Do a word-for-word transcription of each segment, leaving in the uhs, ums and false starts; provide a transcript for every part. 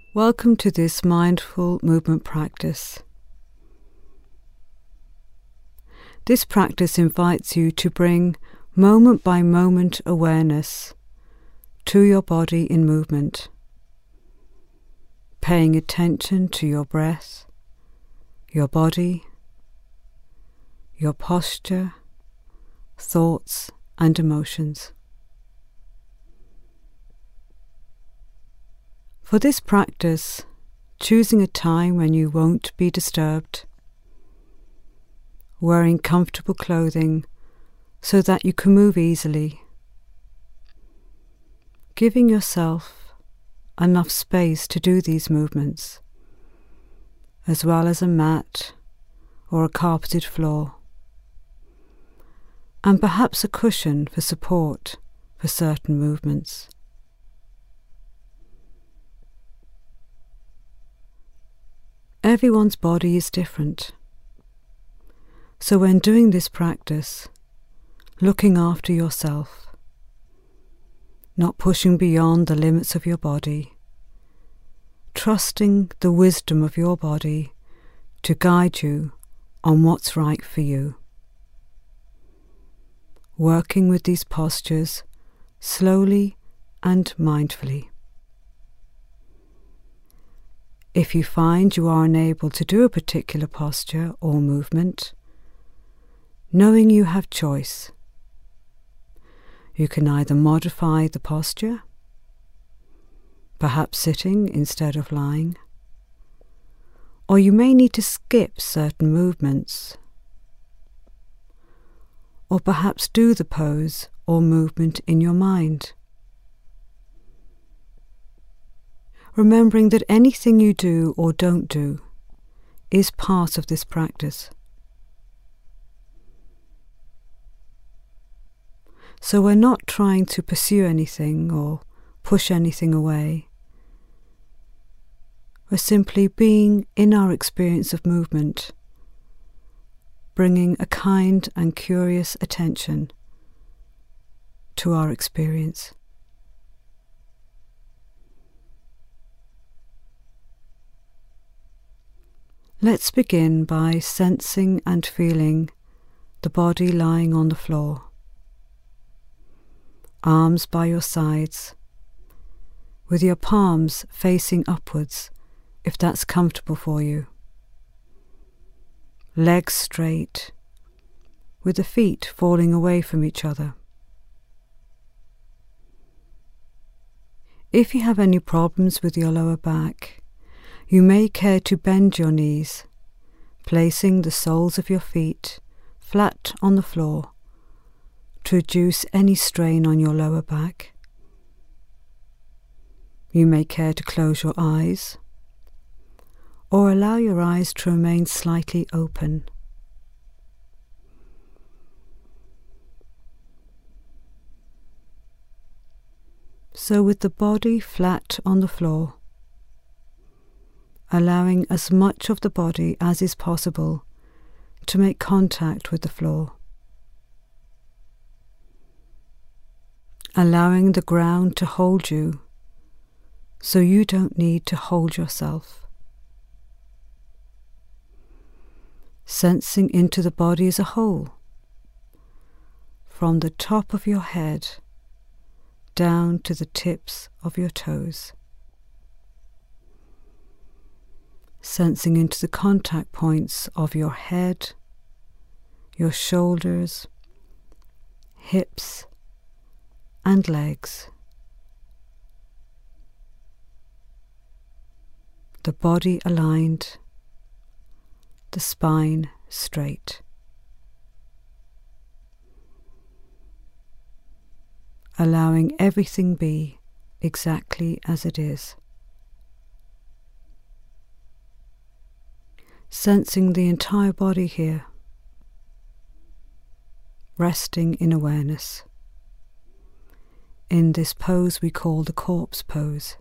Welcome to this mindful movement practice. This practice invites you to bring moment-by-moment awareness to your body in movement, paying attention to your breath, your body, your posture, thoughts and emotions. For this practice, choosing a time when you won't be disturbed, wearing comfortable clothing so that you can move easily, giving yourself enough space to do these movements, as well as a mat or a carpeted floor, and perhaps a cushion for support for certain movements. Everyone's body is different, so when doing this practice, looking after yourself, not pushing beyond the limits of your body, trusting the wisdom of your body to guide you on what's right for you. Working with these postures slowly and mindfully. If you find you are unable to do a particular posture or movement, knowing you have choice, you can either modify the posture, perhaps sitting instead of lying, or you may need to skip certain movements, or perhaps do the pose or movement in your mind. Remembering that anything you do or don't do is part of this practice. So we're not trying to pursue anything or push anything away. We're simply being in our experience of movement, bringing a kind and curious attention to our experience. Let's begin by sensing and feeling the body lying on the floor, arms by your sides, with your palms facing upwards if that's comfortable for you, legs straight, with the feet falling away from each other. If you have any problems with your lower back, you may care to bend your knees, placing the soles of your feet flat on the floor to reduce any strain on your lower back. You may care to close your eyes or allow your eyes to remain slightly open. So with the body flat on the floor, allowing as much of the body as is possible to make contact with the floor. Allowing the ground to hold you so you don't need to hold yourself. Sensing into the body as a whole, from the top of your head down to the tips of your toes. Sensing into the contact points of your head, your shoulders, hips, and legs. The body aligned, the spine straight. Allowing everything be exactly as it is. Sensing the entire body here, resting in awareness, in this pose we call the corpse pose.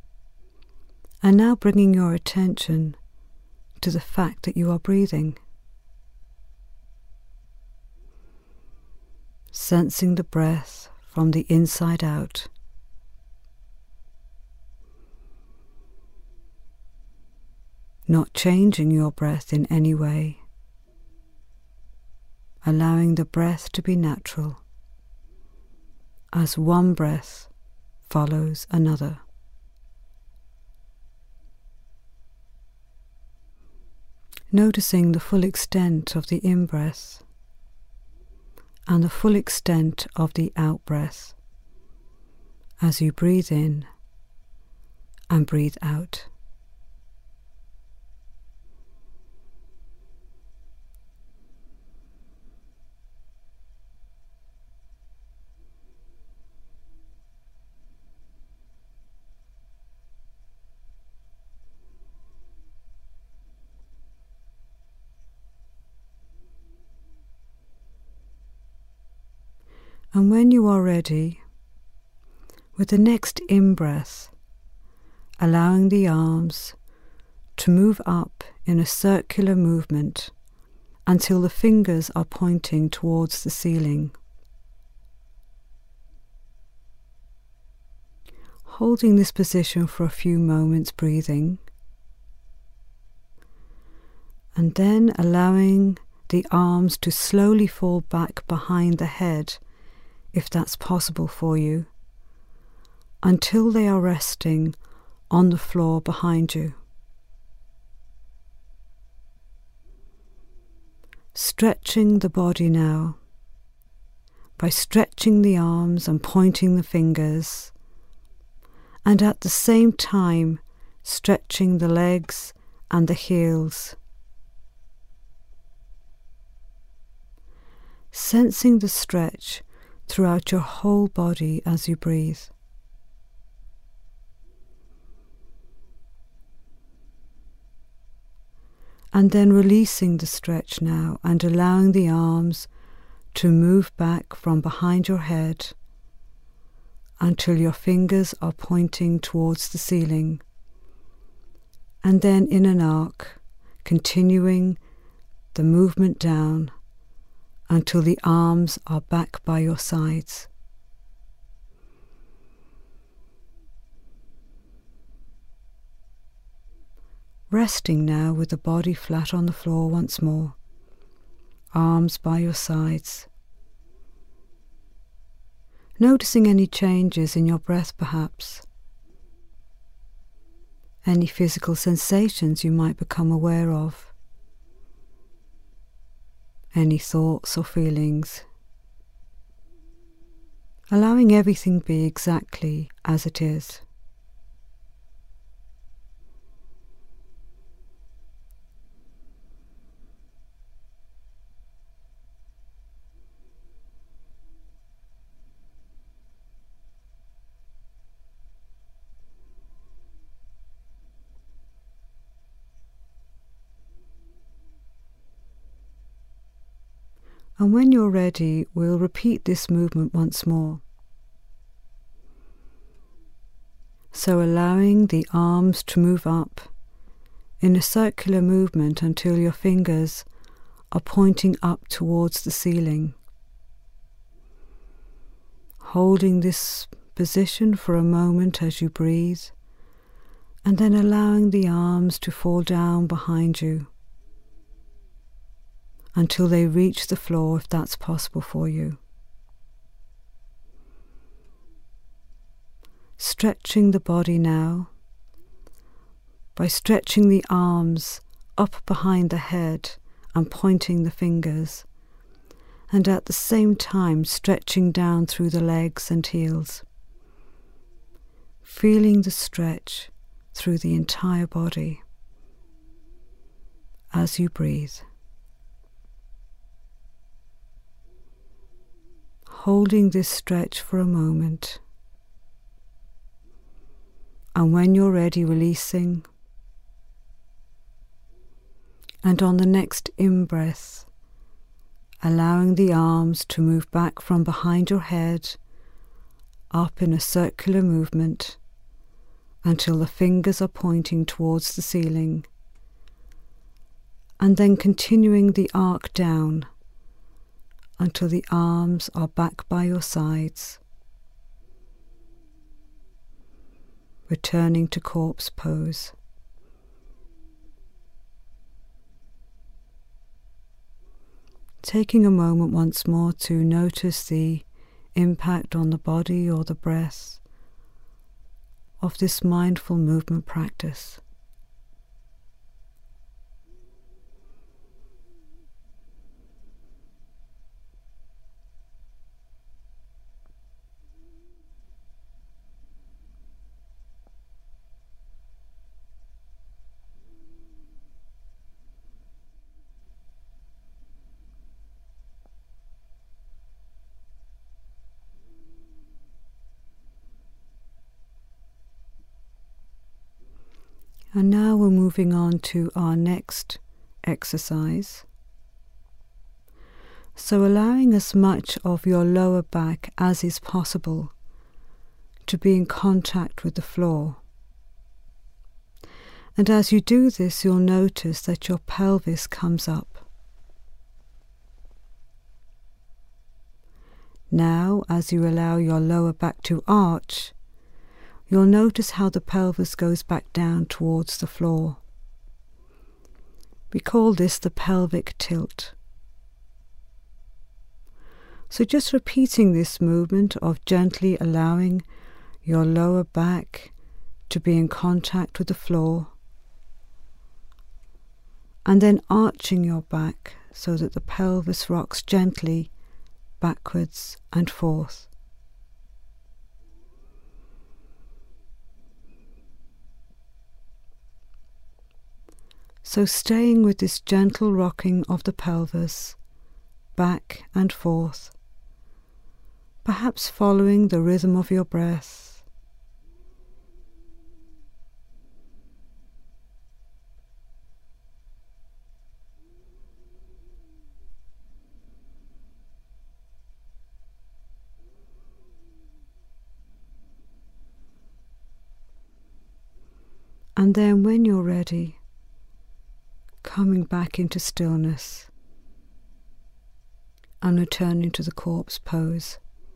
And now bringing your attention to the fact that you are breathing sensing the breath from the inside out. Not changing your breath in any way, allowing the breath to be natural, as one breath follows another. Noticing the full extent of the in-breath and the full extent of the out-breath as you breathe in and breathe out. And when you are ready, with the next in-breath, allowing the arms to move up in a circular movement until the fingers are pointing towards the ceiling. Holding this position for a few moments, breathing, and then allowing the arms to slowly fall back behind the head, if that's possible for you, until they are resting on the floor behind you. Stretching the body now by stretching the arms and pointing the fingers, and at the same time stretching the legs and the heels. Sensing the stretch throughout your whole body as you breathe. And then releasing the stretch now and allowing the arms to move back from behind your head until your fingers are pointing towards the ceiling. And then in an arc, continuing the movement down until the arms are back by your sides. Resting now with the body flat on the floor once more, arms by your sides. Noticing any changes in your breath perhaps, any physical sensations you might become aware of, any thoughts or feelings, allowing everything be exactly as it is. And when you're ready, we'll repeat this movement once more. So allowing the arms to move up in a circular movement until your fingers are pointing up towards the ceiling. Holding this position for a moment as you breathe, and then allowing the arms to fall down behind you until they reach the floor, if that's possible for you. Stretching the body now by stretching the arms up behind the head and pointing the fingers, and at the same time stretching down through the legs and heels, feeling the stretch through the entire body as you breathe. Holding this stretch for a moment, and when you're ready, releasing, and on the next in-breath, allowing the arms to move back from behind your head, up in a circular movement, until the fingers are pointing towards the ceiling, and then continuing the arc down until the arms are back by your sides, returning to corpse pose. Taking a moment once more to notice the impact on the body or the breath of this mindful movement practice. And now we're moving on to our next exercise. So allowing as much of your lower back as is possible to be in contact with the floor. And as you do this, you'll notice that your pelvis comes up. Now, as you allow your lower back to arch, you'll notice how the pelvis goes back down towards the floor. We call this the pelvic tilt. So just repeating this movement of gently allowing your lower back to be in contact with the floor, and then arching your back so that the pelvis rocks gently backwards and forth. So staying with this gentle rocking of the pelvis, back and forth, perhaps following the rhythm of your breath. And then when you're ready, coming back into stillness and returning to the corpse pose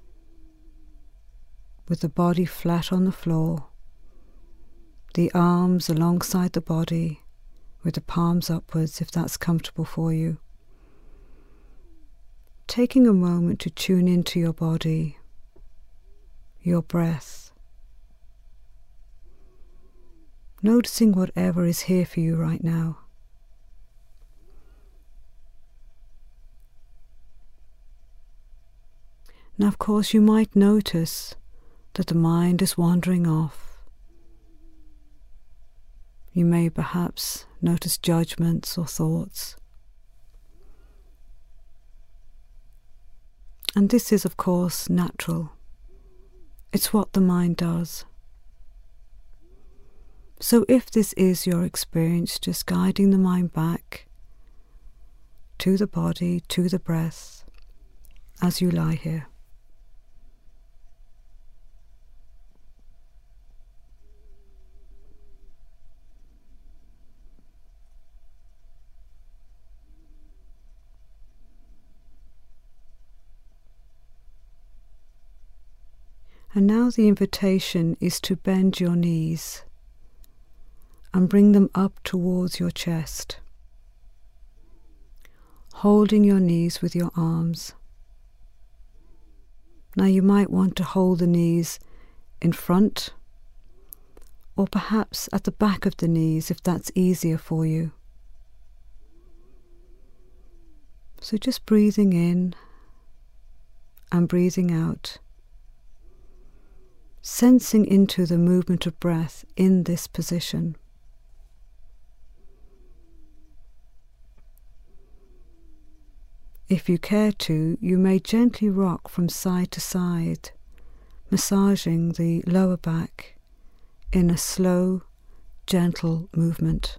with the body flat on the floor, the arms alongside the body with the palms upwards if that's comfortable for you. Taking a moment to tune into your body, your breath, noticing whatever is here for you right now. Now, of course, you might notice that the mind is wandering off. You may perhaps notice judgments or thoughts. And this is, of course, natural. It's what the mind does. So if this is your experience, just guiding the mind back to the body, to the breath, as you lie here. And now the invitation is to bend your knees and bring them up towards your chest, holding your knees with your arms. Now you might want to hold the knees in front or perhaps at the back of the knees if that's easier for you. So just breathing in and breathing out, sensing into the movement of breath in this position. If you care to, you may gently rock from side to side, massaging the lower back in a slow, gentle movement.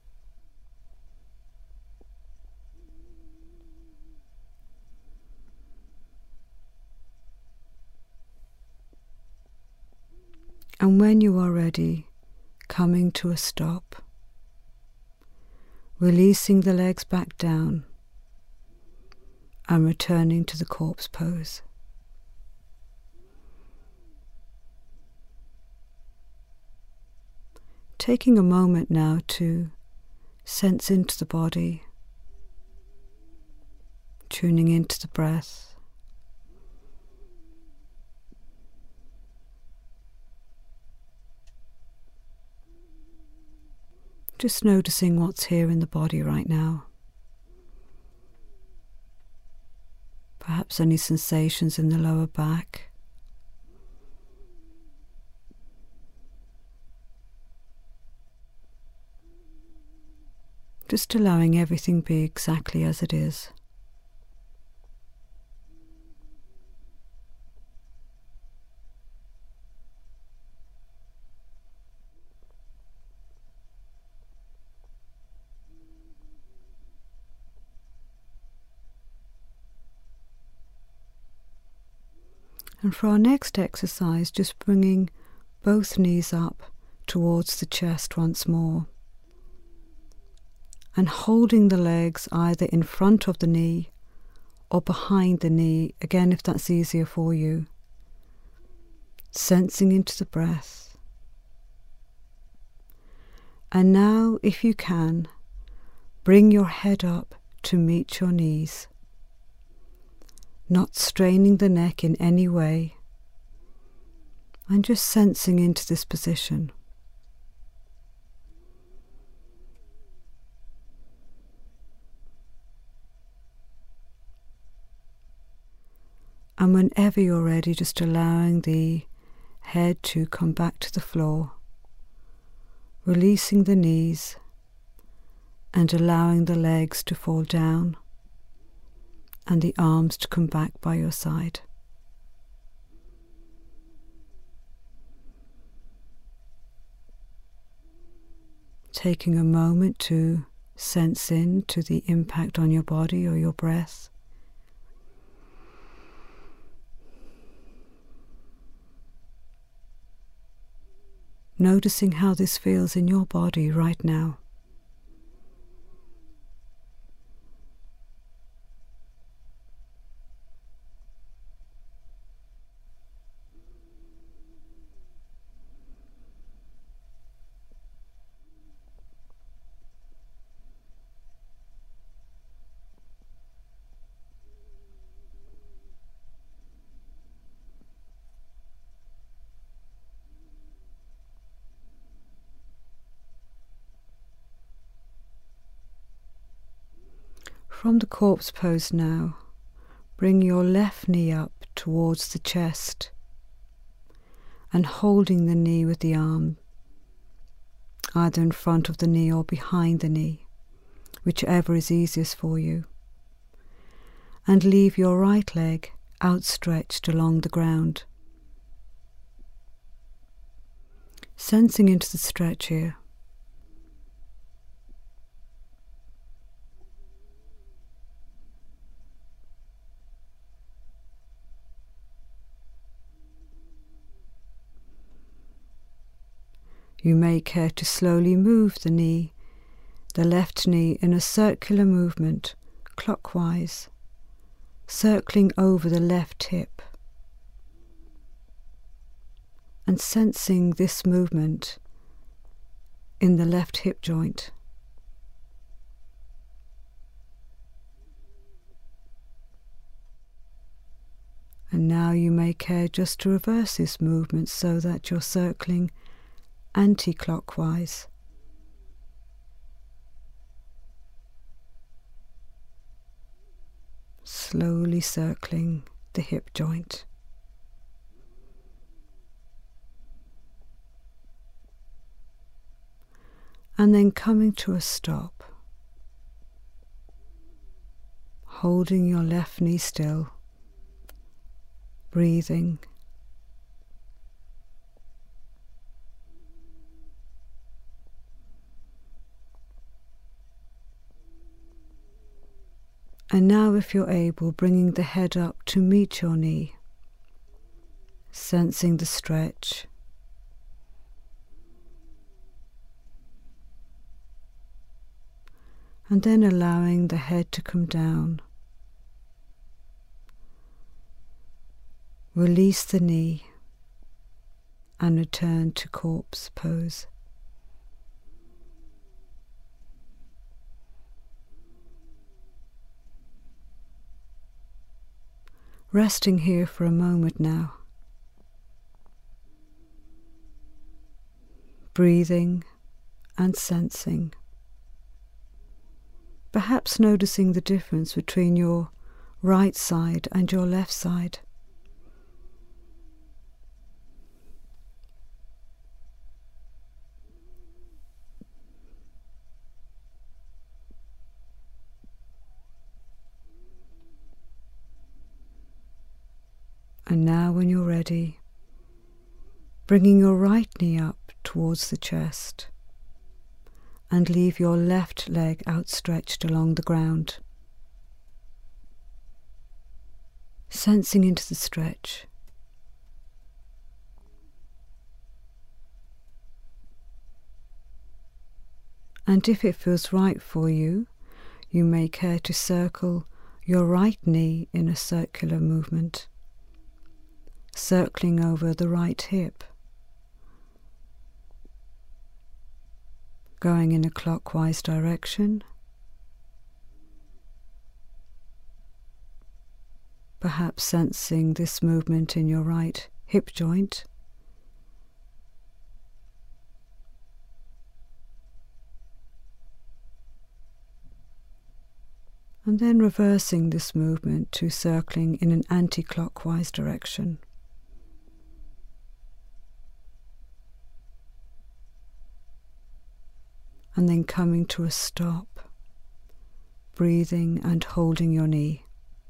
And when you are ready, coming to a stop, releasing the legs back down, and returning to the corpse pose. Taking a moment now to sense into the body, tuning into the breath. Just noticing what's here in the body right now. Perhaps any sensations in the lower back. Just allowing everything be exactly as it is. And for our next exercise, just bringing both knees up towards the chest once more. And holding the legs either in front of the knee or behind the knee, again if that's easier for you. Sensing into the breath. And now, if you can, bring your head up to meet your knees. Not straining the neck in any way, and just sensing into this position. And whenever you're ready, just allowing the head to come back to the floor, releasing the knees and allowing the legs to fall down and the arms to come back by your side. Taking a moment to sense in to the impact on your body or your breath. Noticing how this feels in your body right now. From the corpse pose now, bring your left knee up towards the chest and holding the knee with the arm, either in front of the knee or behind the knee, whichever is easiest for you. And leave your right leg outstretched along the ground. Sensing into the stretch here. You may care to slowly move the knee, the left knee, in a circular movement, clockwise, circling over the left hip, and sensing this movement in the left hip joint. And now you may care just to reverse this movement so that you're circling anti-clockwise. Slowly circling the hip joint. And then coming to a stop. Holding your left knee still. Breathing. And now, if you're able, bringing the head up to meet your knee, sensing the stretch. And then allowing the head to come down, Release the knee and return to corpse pose. Resting here for a moment now. Breathing and sensing. Perhaps noticing the difference between your right side and your left side. And now when you're ready, bringing your right knee up towards the chest and leave your left leg outstretched along the ground. Sensing into the stretch. And if it feels right for you, you may care to circle your right knee in a circular movement, circling over the right hip, going in a clockwise direction, perhaps sensing this movement in your right hip joint, and then reversing this movement to circling in an anti-clockwise direction. And then coming to a stop, breathing and holding your knee.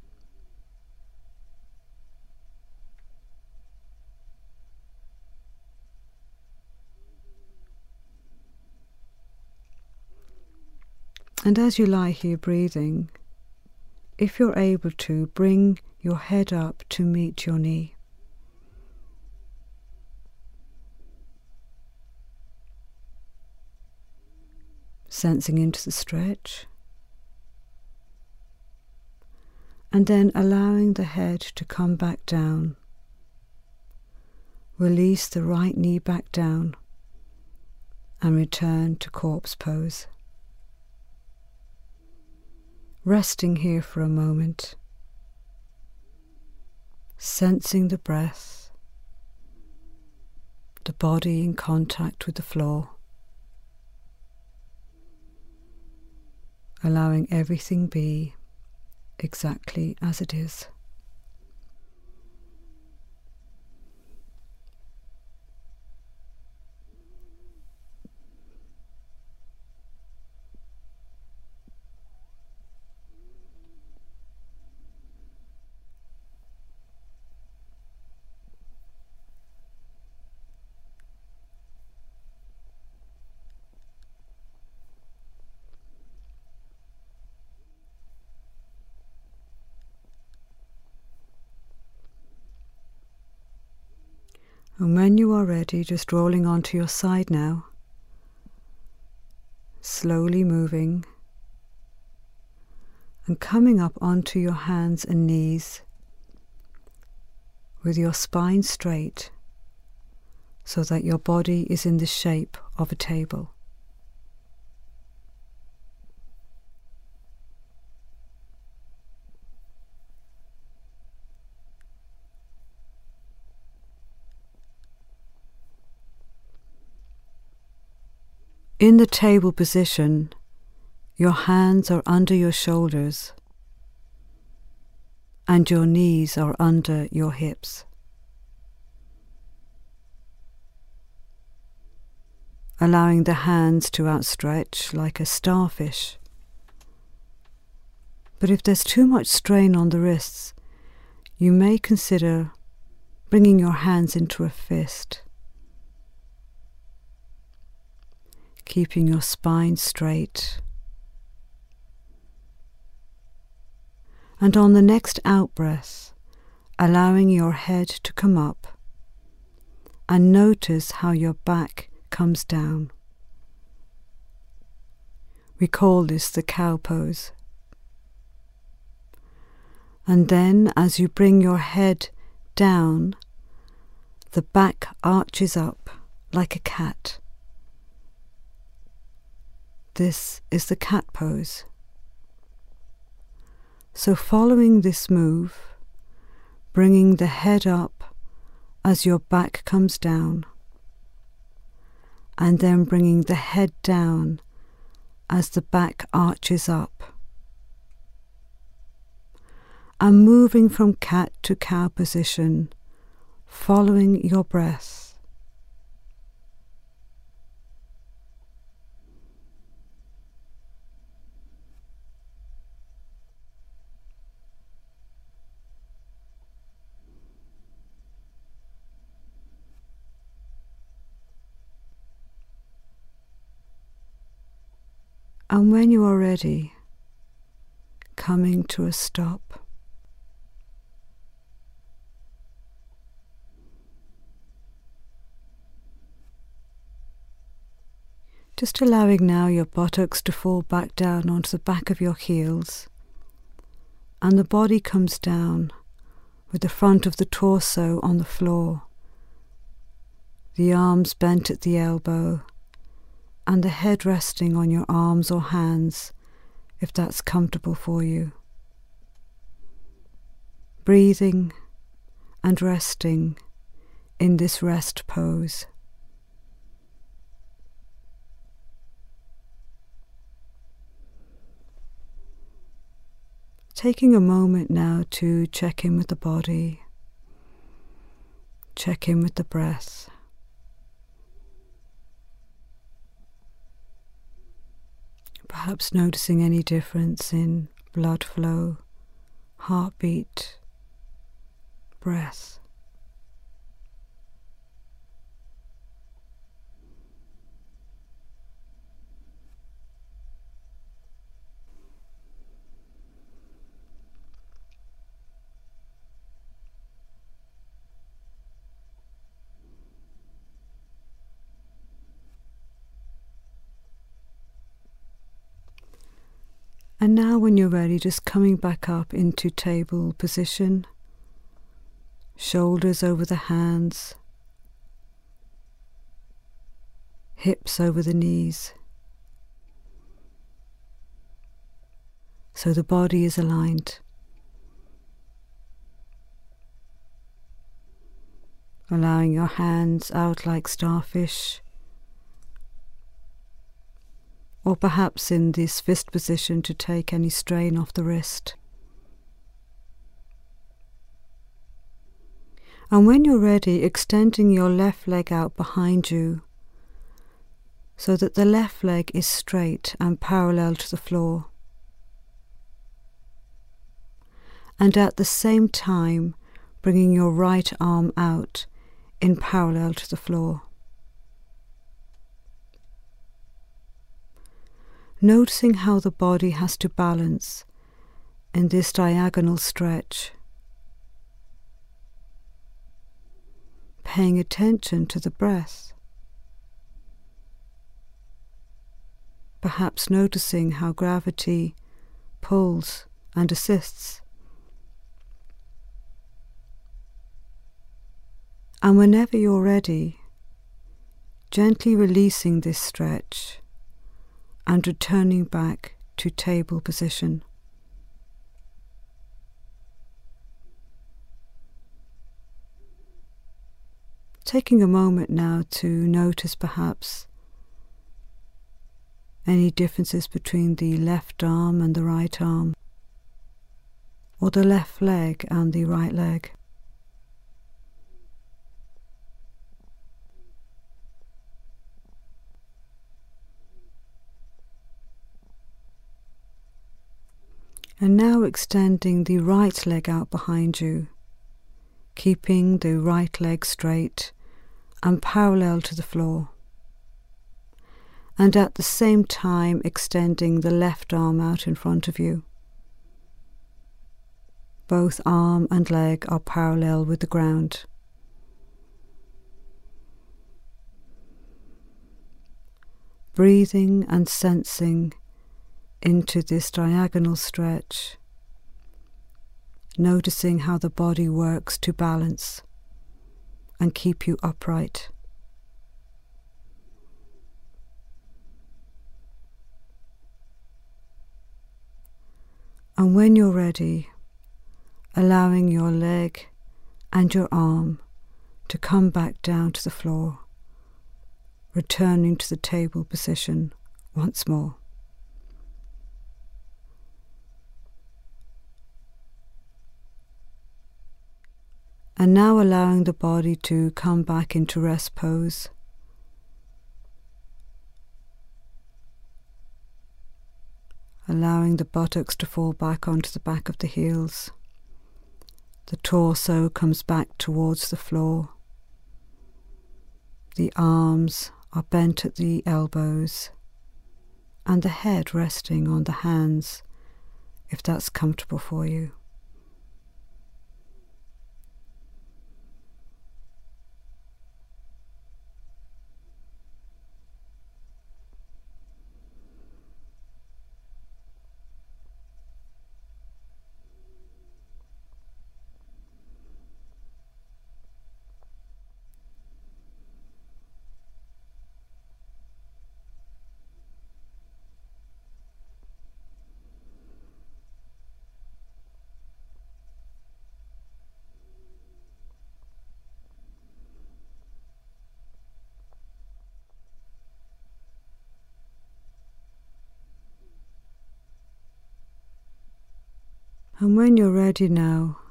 And as you lie here breathing, if you're able to, bring your head up to meet your knee. Sensing into the stretch, and then allowing the head to come back down. Release the right knee back down and return to corpse pose. Resting here for a moment, sensing the breath, the body in contact with the floor. Allowing everything be exactly as it is. And when you are ready, just rolling onto your side now, slowly moving and coming up onto your hands and knees with your spine straight so that your body is in the shape of a table. In the table position, your hands are under your shoulders and your knees are under your hips. Allowing the hands to outstretch like a starfish. But if there's too much strain on the wrists, you may consider bringing your hands into a fist. Keeping your spine straight. And on the next out-breath, allowing your head to come up, and notice how your back comes down. We call this the cow pose. And then as you bring your head down, the back arches up like a cat. This is the cat pose. So following this move, bringing the head up as your back comes down, and then bringing the head down as the back arches up, and moving from cat to cow position, following your breath. And when you are ready, coming to a stop. Just allowing now your buttocks to fall back down onto the back of your heels, and the body comes down with the front of the torso on the floor, the arms bent at the elbow, and the head resting on your arms or hands, if that's comfortable for you. Breathing and resting in this rest pose. Taking a moment now to check in with the body, check in with the breath. Perhaps noticing any difference in blood flow, heartbeat, breath. And now when you're ready, just coming back up into table position, shoulders over the hands, hips over the knees. So the body is aligned. Allowing your hands out like starfish, or perhaps in this fist position to take any strain off the wrist. And when you're ready, extending your left leg out behind you so that the left leg is straight and parallel to the floor. And at the same time, bringing your right arm out in parallel to the floor. Noticing how the body has to balance in this diagonal stretch. Paying attention to the breath. Perhaps noticing how gravity pulls and assists. And whenever you're ready, gently releasing this stretch and returning back to table position. Taking a moment now to notice perhaps any differences between the left arm and the right arm, or the left leg and the right leg. And now extending the right leg out behind you, keeping the right leg straight and parallel to the floor. And at the same time extending the left arm out in front of you. Both arm and leg are parallel with the ground. Breathing and sensing into this diagonal stretch, noticing how the body works to balance and keep you upright. And when you're ready, allowing your leg and your arm to come back down to the floor, returning to the table position once more. And now allowing the body to come back into rest pose. Allowing the buttocks to fall back onto the back of the heels. The torso comes back towards the floor. The arms are bent at the elbows, and the head resting on the hands, if that's comfortable for you. And when you're ready now,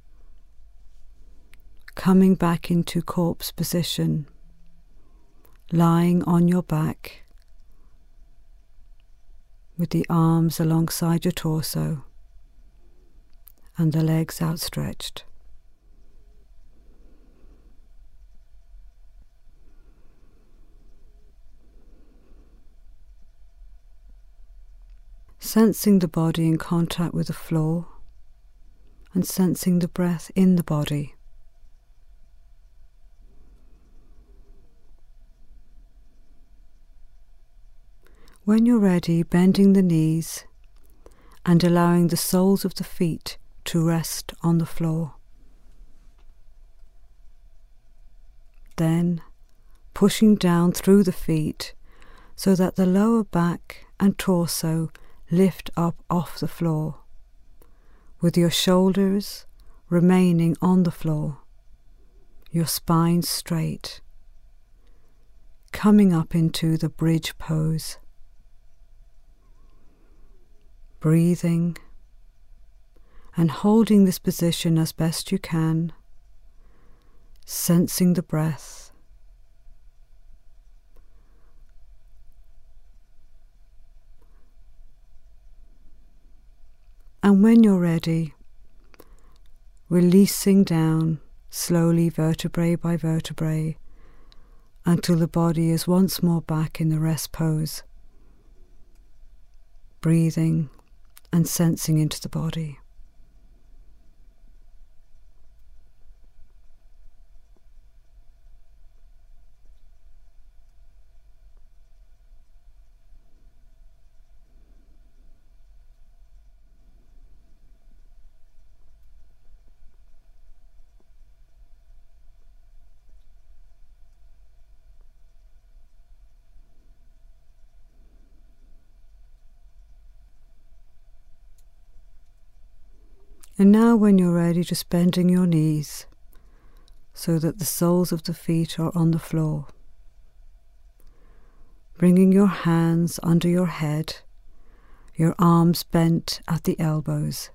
coming back into corpse position, lying on your back with the arms alongside your torso and the legs outstretched. Sensing the body in contact with the floor and sensing the breath in the body. When you're ready, bending the knees and allowing the soles of the feet to rest on the floor. Then pushing down through the feet so that the lower back and torso lift up off the floor, with your shoulders remaining on the floor, your spine straight, coming up into the bridge pose. Breathing and holding this position as best you can, sensing the breath. And when you're ready, releasing down slowly vertebrae by vertebrae until the body is once more back in the rest pose. Breathing and sensing into the body. And now when you're ready, just bending your knees so that the soles of the feet are on the floor. Bringing your hands under your head, your arms bent at the elbows.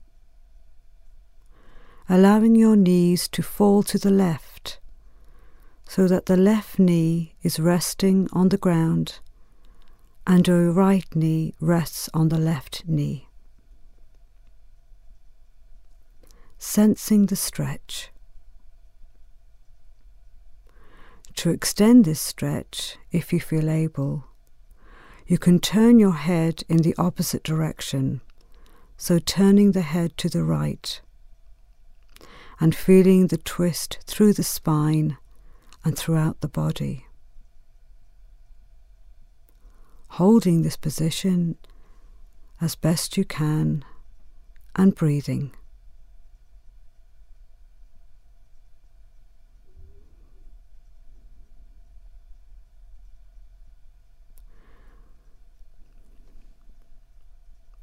Allowing your knees to fall to the left so that the left knee is resting on the ground and your right knee rests on the left knee. Sensing the stretch. To extend this stretch, if you feel able, you can turn your head in the opposite direction, so turning the head to the right and feeling the twist through the spine and throughout the body. Holding this position as best you can and breathing.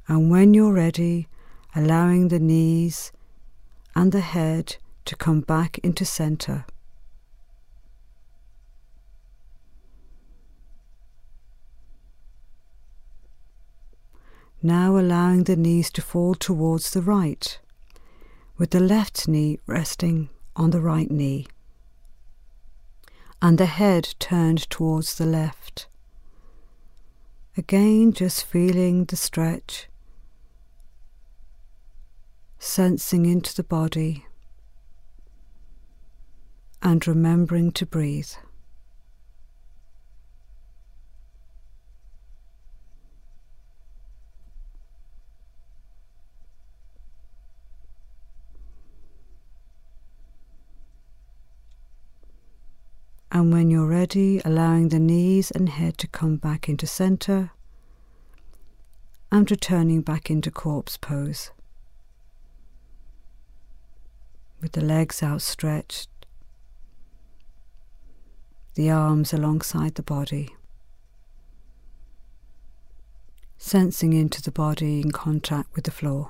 And when you're ready, allowing the knees and the head to come back into center. Now allowing the knees to fall towards the right, with the left knee resting on the right knee, and the head turned towards the left. Again, just feeling the stretch, sensing into the body, and remembering to breathe. And when you're ready, allowing the knees and head to come back into center and returning back into corpse pose. With the legs outstretched, the arms alongside the body, sensing into the body in contact with the floor.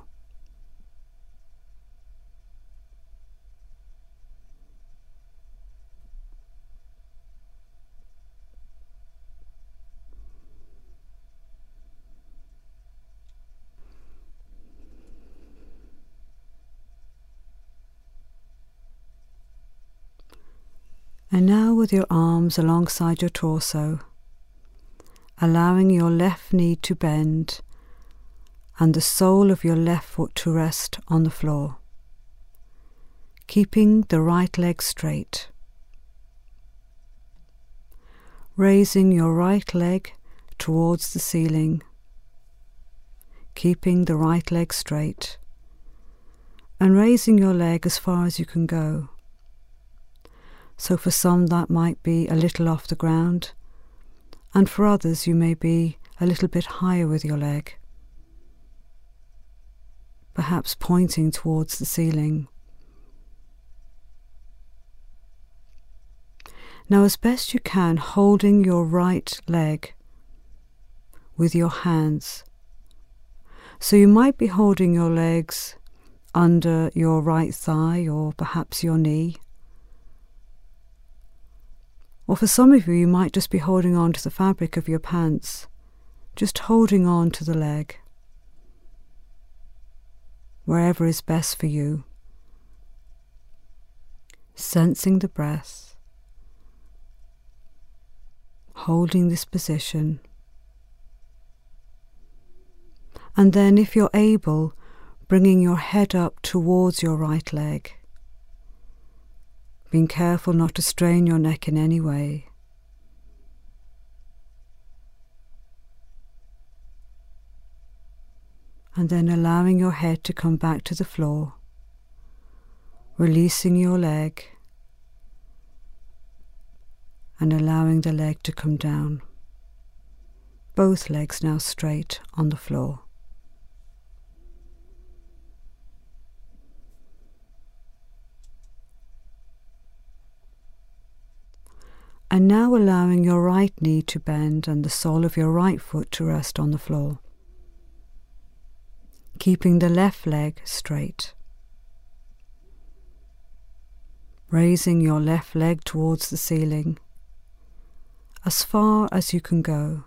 And now with your arms alongside your torso, allowing your left knee to bend and the sole of your left foot to rest on the floor, keeping the right leg straight. Raising your right leg towards the ceiling, keeping the right leg straight, and raising your leg as far as you can go. So for some that might be a little off the ground, and for others you may be a little bit higher with your leg, perhaps pointing towards the ceiling. Now, as best you can, holding your right leg with your hands. So you might be holding your legs under your right thigh or perhaps your knee. Or for some of you, you might just be holding on to the fabric of your pants, just holding on to the leg, wherever is best for you. Sensing the breath, holding this position. And then, if you're able, bringing your head up towards your right leg, being careful not to strain your neck in any way. And then allowing your head to come back to the floor, releasing your leg and allowing the leg to come down. Both legs now straight on the floor. And now allowing your right knee to bend and the sole of your right foot to rest on the floor, keeping the left leg straight. Raising your left leg towards the ceiling, as far as you can go.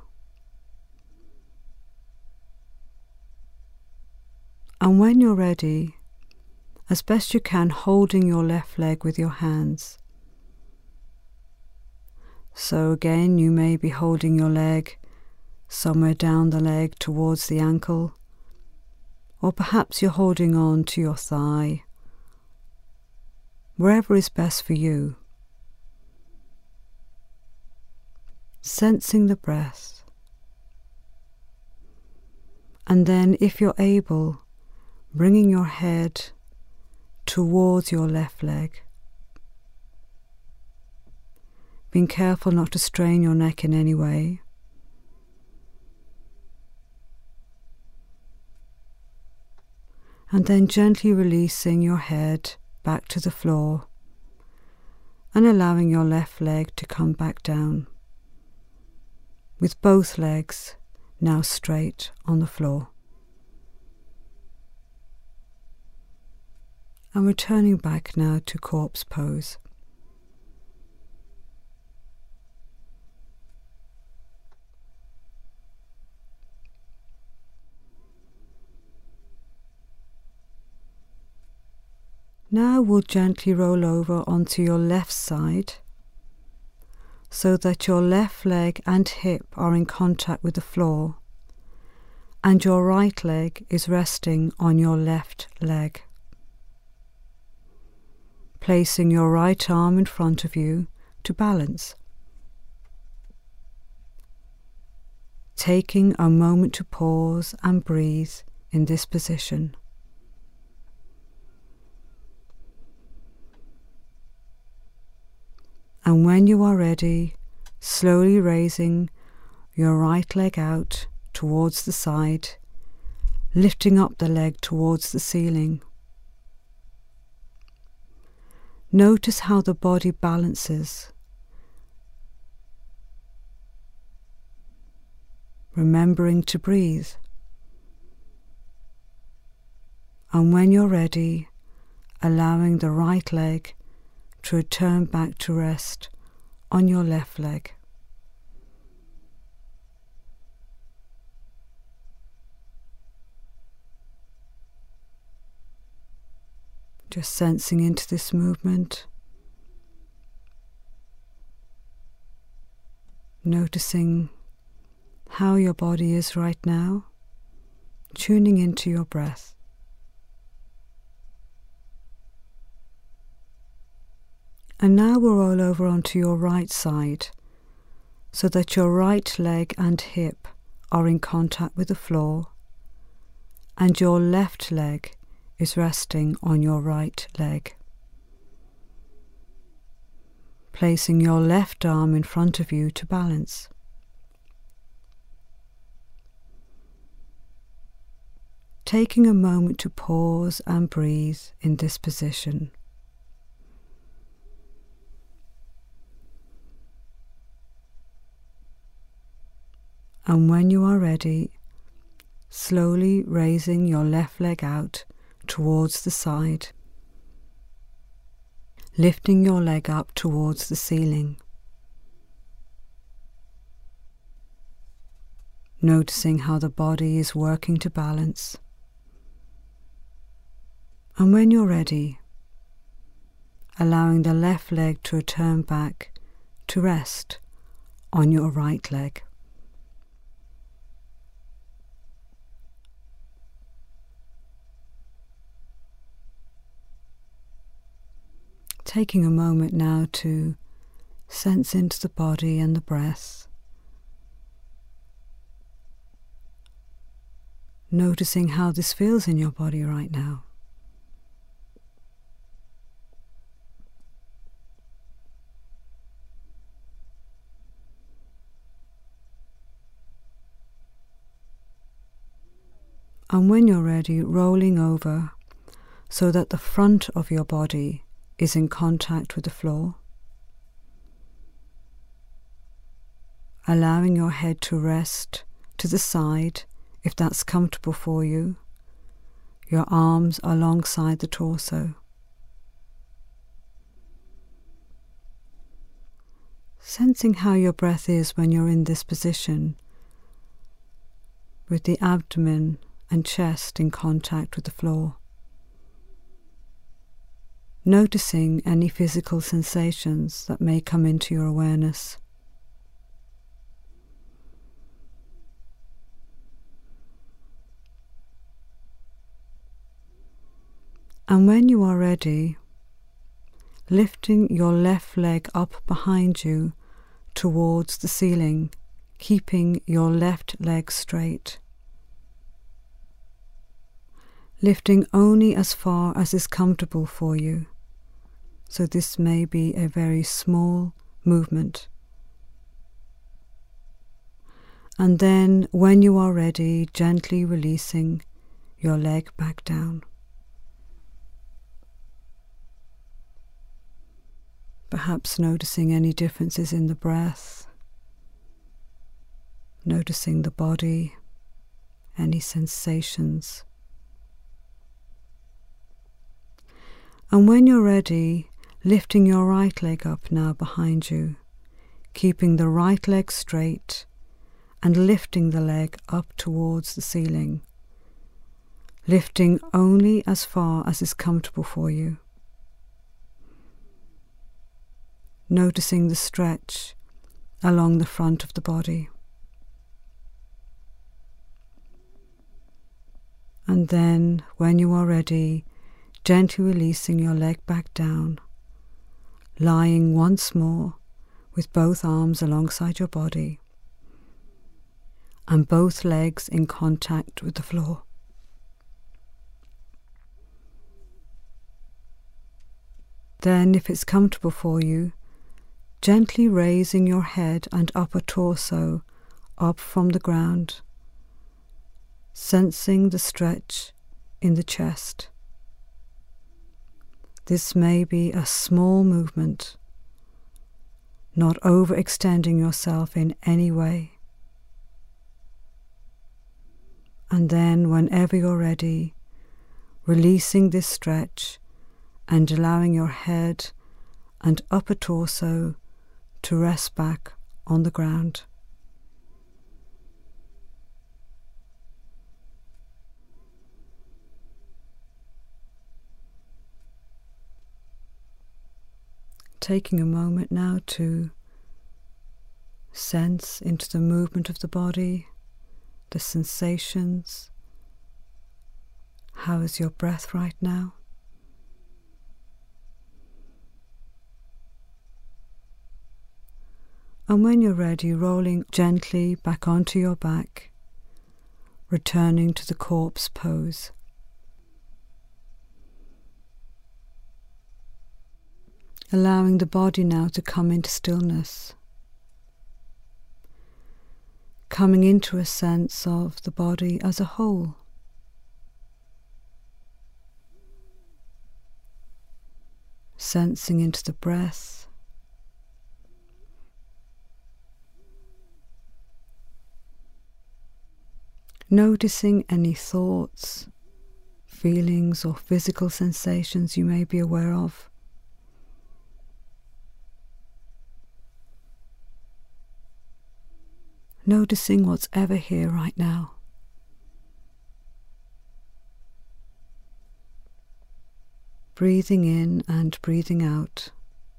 And when you're ready, as best you can, holding your left leg with your hands. So again, you may be holding your leg somewhere down the leg towards the ankle, or perhaps you're holding on to your thigh, wherever is best for you. Sensing the breath. And then, if you're able, bringing your head towards your left leg, being careful not to strain your neck in any way. And then gently releasing your head back to the floor and allowing your left leg to come back down, with both legs now straight on the floor. And returning back now to corpse pose. Now we'll gently roll over onto your left side so that your left leg and hip are in contact with the floor and your right leg is resting on your left leg. Placing your right arm in front of you to balance. Taking a moment to pause and breathe in this position. And when you are ready, slowly raising your right leg out towards the side, lifting up the leg towards the ceiling. Notice how the body balances. Remembering to breathe. And when you're ready, allowing the right leg to return back to rest on your left leg. Just sensing into this movement, noticing how your body is right now, tuning into your breath. And now we'll roll over onto your right side so that your right leg and hip are in contact with the floor and your left leg is resting on your right leg. Placing your left arm in front of you to balance. Taking a moment to pause and breathe in this position. And when you are ready, slowly raising your left leg out towards the side, lifting your leg up towards the ceiling. Noticing how the body is working to balance. And when you're ready, allowing the left leg to return back to rest on your right leg. Taking a moment now to sense into the body and the breath. Noticing how this feels in your body right now. And when you're ready, rolling over so that the front of your body is in contact with the floor. Allowing your head to rest to the side if that's comfortable for you. Your arms alongside the torso. Sensing how your breath is when you're in this position, with the abdomen and chest in contact with the floor. Noticing any physical sensations that may come into your awareness. And when you are ready, lifting your left leg up behind you towards the ceiling, keeping your left leg straight. Lifting only as far as is comfortable for you. So this may be a very small movement. And then, when you are ready, gently releasing your leg back down. Perhaps noticing any differences in the breath, noticing the body, any sensations. And when you're ready, lifting your right leg up now behind you, keeping the right leg straight and lifting the leg up towards the ceiling, lifting only as far as is comfortable for you. Noticing the stretch along the front of the body. And then, when you are ready, gently releasing your leg back down, lying once more with both arms alongside your body and both legs in contact with the floor. Then, if it's comfortable for you, gently raising your head and upper torso up from the ground, sensing the stretch in the chest. This may be a small movement, not overextending yourself in any way. And then, whenever you're ready, releasing this stretch and allowing your head and upper torso to rest back on the ground. Taking a moment now to sense into the movement of the body, the sensations. How is your breath right now? And when you're ready, rolling gently back onto your back, returning to the corpse pose. Allowing the body now to come into stillness. Coming into a sense of the body as a whole. Sensing into the breath. Noticing any thoughts, feelings or physical sensations you may be aware of. Noticing what's ever here right now. Breathing in and breathing out.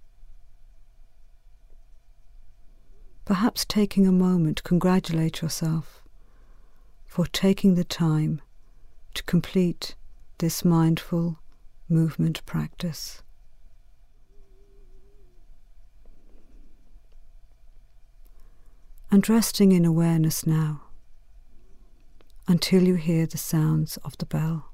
Perhaps taking a moment to congratulate yourself for taking the time to complete this mindful movement practice. And resting in awareness now until you hear the sounds of the bell.